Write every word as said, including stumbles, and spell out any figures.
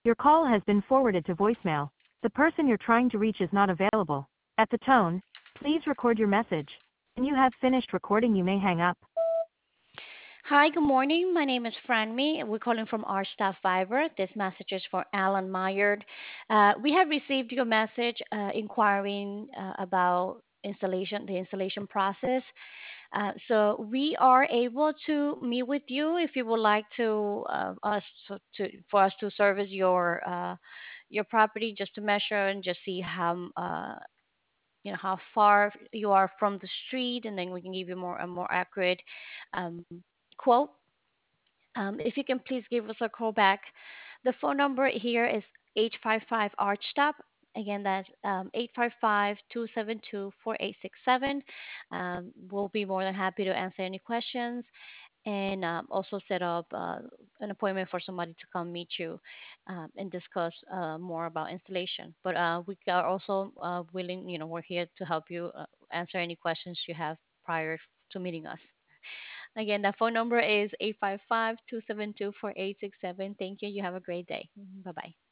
Your call has been forwarded to voicemail. The person you're trying to reach is not available. At the tone, please record your message. When you have finished recording, you may hang up. Hi, good morning. My name is Franmy. We're calling from our staff Viber. This message is for Alan Myerd. Uh, we have received your message uh, inquiring uh, about installation, the installation process. Uh, so we are able to meet with you if you would like to uh, us to, to for us to service your uh, your property just to measure and just see how uh, you know how far you are from the street, and then we can give you more a more accurate um, quote. Um, if you can please give us a call back. The phone number here is eight five five ARCHSTOP. Again, that's um, eight five five, two seven two, four eight six seven. Um, we'll be more than happy to answer any questions and um, also set up uh, an appointment for somebody to come meet you um, and discuss uh, more about installation. But uh, we are also uh, willing, you know, we're here to help you uh, answer any questions you have prior to meeting us. Again, the phone number is eight five five, two seven two, four eight six seven. Thank you. You have a great day. Bye bye.